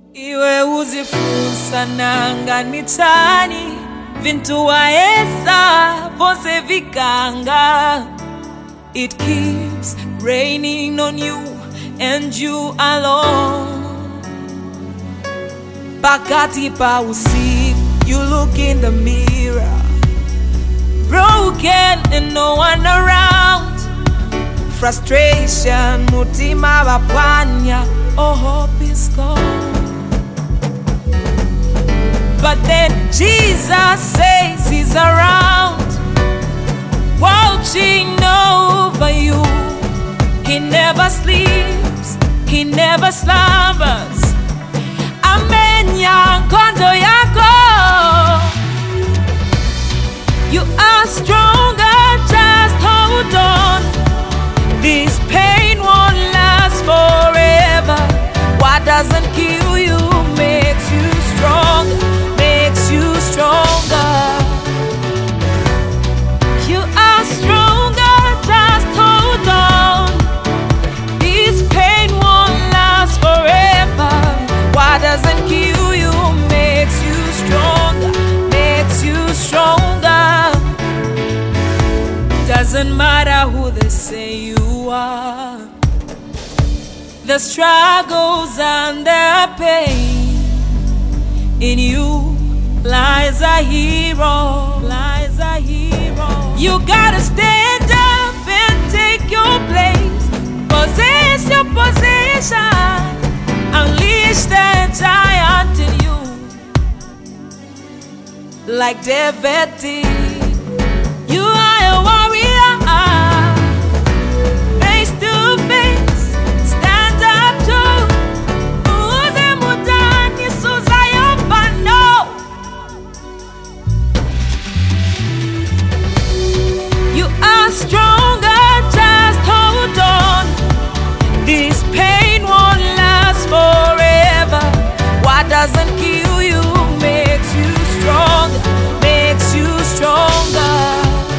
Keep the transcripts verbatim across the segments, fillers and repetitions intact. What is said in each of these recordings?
Iwe uzifusa nanga nitani vintu waesa vose vikanga. It keeps raining on you and you alone. Pakati pa usiku, you look in the mirror, broken and no one around. Frustration, mutima wapwanya, oh hope is gone. But then Jesus says he's around, watching over you. He never sleeps, he never slumbers. Amenya kondo yako. You are stronger, just hold on. This pain won't last forever. What doesn't kill you makes you stronger, makes you stronger. You are stronger, just hold on. This pain won't last forever. What doesn't kill you makes you stronger, makes you stronger. Doesn't matter who they say you are. The struggles and the pain, in you lies a hero, lies a hero. You gotta stand up and take your place. Possess your position, unleash the giant in you, like David did. You are a warrior, face to face, stand up to uze mutani suzayo pano. You are stronger, just hold on. This pain won't last forever. What doesn't kill you makes you stronger, makes you stronger.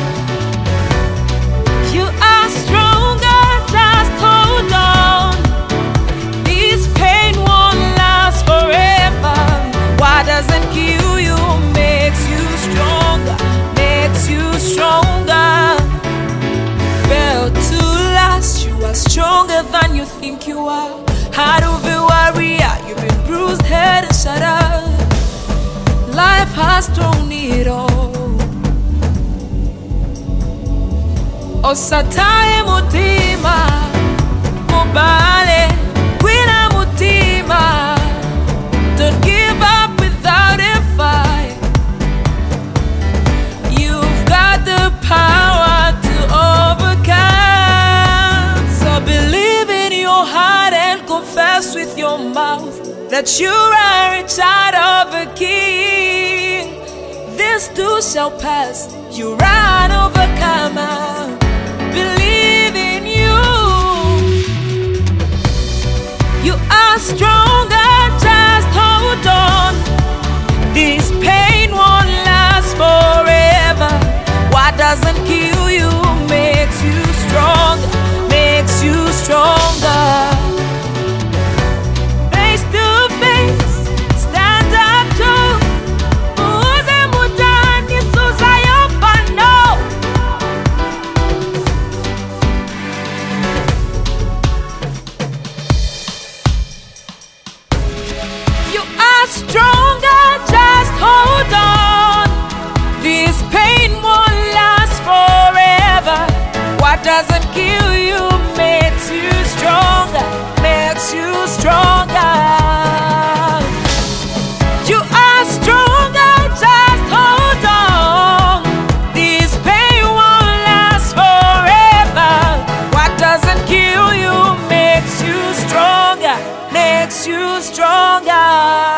You are stronger, just hold on. This pain won't last forever. What doesn't kill you makes you stronger, makes you stronger. Built to last, you are stronger than you think you are. Heart of a warrior, you've been bruised, head and shattered. Life has thrown it all. Osatae mutima, mubale, wina mutima. Don't give up without a fight. You've got the power to overcome. So believe in your heart and confess with your mouth that you are a child of a king. This too shall pass. You are an overcomer. Believe in you. You are stronger, just hold on. This pain won't last forever. What doesn't kill you makes you stronger, makes you stronger. Face to face, stand up to uze mutani suzayo pano. You are stronger, just hold on. This pain won't last forever. What doesn't kill you makes you stronger, makes you stronger. You are stronger, just hold on. This pain won't last forever. What doesn't kill you makes you stronger, makes you stronger.